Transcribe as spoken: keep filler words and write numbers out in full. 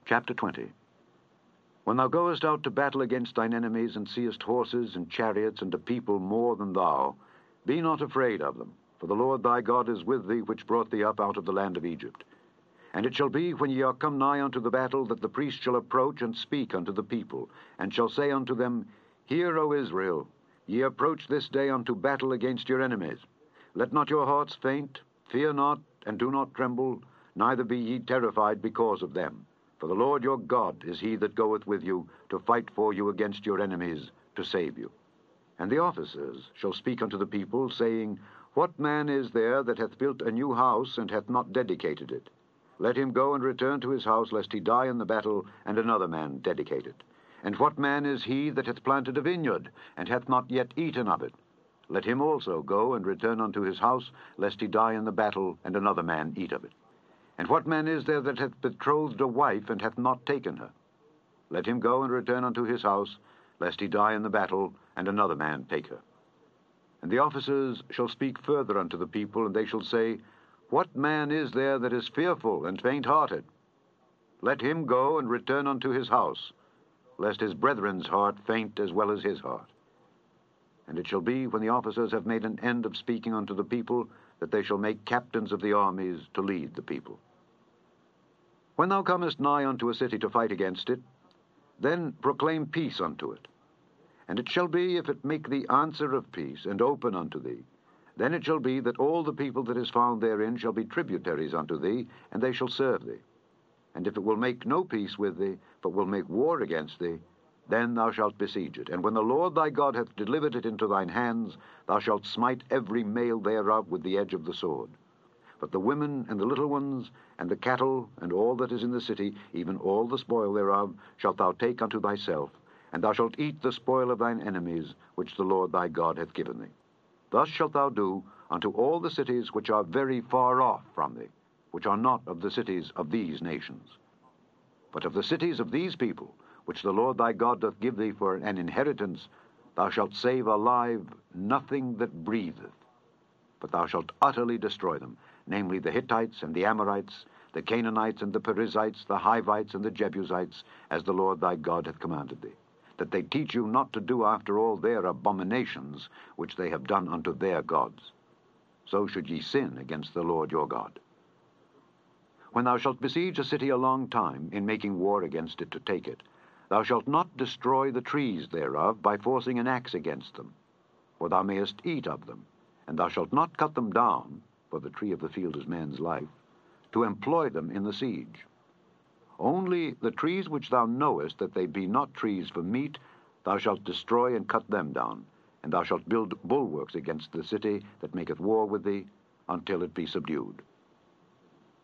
Chapter twenty. When thou goest out to battle against thine enemies, and seest horses and chariots and a people more than thou, be not afraid of them, for the Lord thy God is with thee, which brought thee up out of the land of Egypt. And it shall be, when ye are come nigh unto the battle, that the priest shall approach and speak unto the people, and shall say unto them, Hear, O Israel, ye approach this day unto battle against your enemies. Let not your hearts faint, fear not, and do not tremble, neither be ye terrified because of them. For the Lord your God is he that goeth with you, to fight for you against your enemies, to save you. And the officers shall speak unto the people, saying, What man is there that hath built a new house, and hath not dedicated it? Let him go and return to his house, lest he die in the battle, and another man dedicate it. And what man is he that hath planted a vineyard, and hath not yet eaten of it? Let him also go and return unto his house, lest he die in the battle, and another man eat of it. And what man is there that hath betrothed a wife, and hath not taken her? Let him go and return unto his house, lest he die in the battle, and another man take her. And the officers shall speak further unto the people, and they shall say, What man is there that is fearful and faint-hearted? Let him go and return unto his house, lest his brethren's heart faint as well as his heart. And it shall be, when the officers have made an end of speaking unto the people, that they shall make captains of the armies to lead the people. When thou comest nigh unto a city to fight against it, then proclaim peace unto it. And it shall be, if it make thee answer of peace, and open unto thee, then it shall be that all the people that is found therein shall be tributaries unto thee, and they shall serve thee. And if it will make no peace with thee, but will make war against thee, then thou shalt besiege it. And when the Lord thy God hath delivered it into thine hands, thou shalt smite every male thereof with the edge of the sword. But the women and the little ones, and the cattle, and all that is in the city, even all the spoil thereof, shalt thou take unto thyself, and thou shalt eat the spoil of thine enemies, which the Lord thy God hath given thee. Thus shalt thou do unto all the cities which are very far off from thee, which are not of the cities of these nations. But of the cities of these people, which the Lord thy God doth give thee for an inheritance, thou shalt save alive nothing that breatheth, but thou shalt utterly destroy them, namely the Hittites and the Amorites, the Canaanites and the Perizzites, the Hivites and the Jebusites, as the Lord thy God hath commanded thee, that they teach you not to do after all their abominations which they have done unto their gods. So should ye sin against the Lord your God. When thou shalt besiege a city a long time, in making war against it to take it, thou shalt not destroy the trees thereof by forcing an axe against them, for thou mayest eat of them, and thou shalt not cut them down, for the tree of the field is man's life, to employ them in the siege. Only the trees which thou knowest that they be not trees for meat, thou shalt destroy and cut them down, and thou shalt build bulwarks against the city that maketh war with thee, until it be subdued.